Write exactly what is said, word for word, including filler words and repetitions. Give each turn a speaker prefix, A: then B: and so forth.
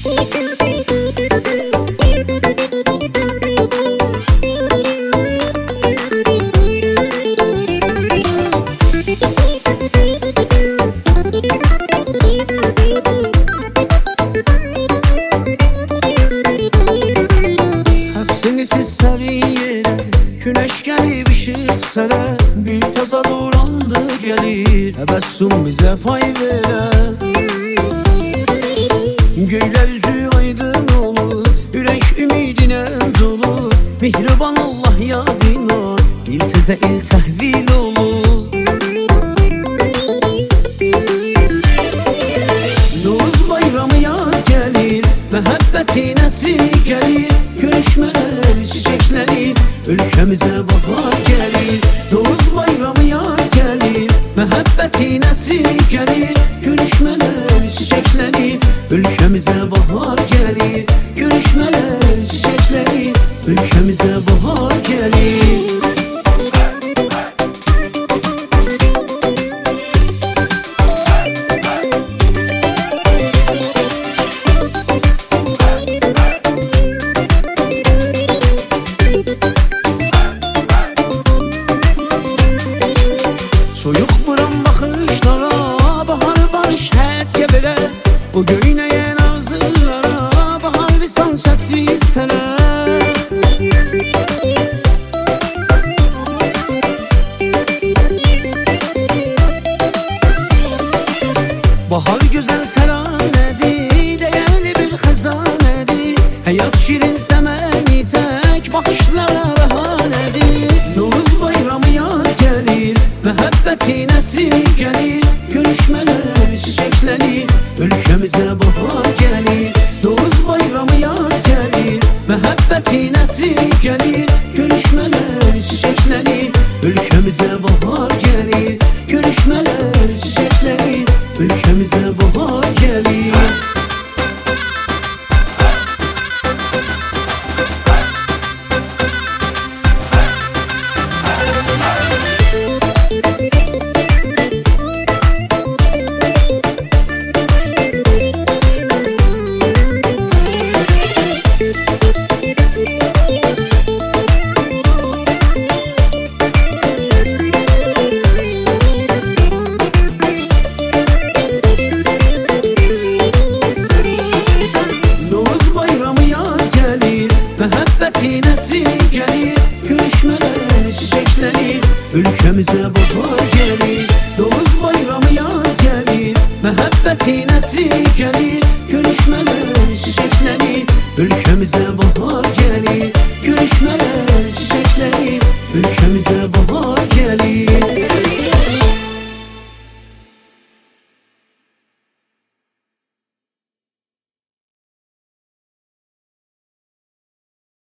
A: Senisiz her yere güneş gelip ışık sere, bir taza dolandı gelir, tebessüm bize fay vere. Göyler yüzü aydın olur, yürek ümidine dolu, mihriban Allah yadına dil teze il tehvil olur. Nuruz bayramı yaz gelir, mehabbetin esri gelir, görüşmeler çiçeklenir, ülkemize bahar gelir. Nuruz bayramı yaz gelir, mehabbetin esri gelir, görüşmeler çiçeklenir, ülkemize bahar gelir. Görüşmeler çiçeklenir, ülkemize bahar gelir. Soyuq vuran baxışlara, bahar barış hət gəbələ, bu göynəyən arzulara, bahar visan çətsiz sənə. Bahar gözəl təranədir, dəyərli bir xəzanədir, həyat şirin səməni tək baxışlara bəhanədir. Nuruz bayramı yaz gəlir, mehabbetin esri gelir, görüşmeler çiçeklenir, ülkemize bahar gelir. Nuruz bayramı yaz gelir, mehabbetin esri gelir, görüşmeler çiçeklenir, ülkemize bahar gelir. Görüşmeler çiçeklenir, ülkemize bahar gelir. Mehabbetin esri gelir, görüşmeler çiçeklenir, ülkemize bahar gelir. Nuruz bayramı yaz gelir, mehabbetin esri gelir, görüşmeler çiçeklenir, ülkemize bahar gelir. Görüşmeler çiçeklenir, ülkemize bahar gelir.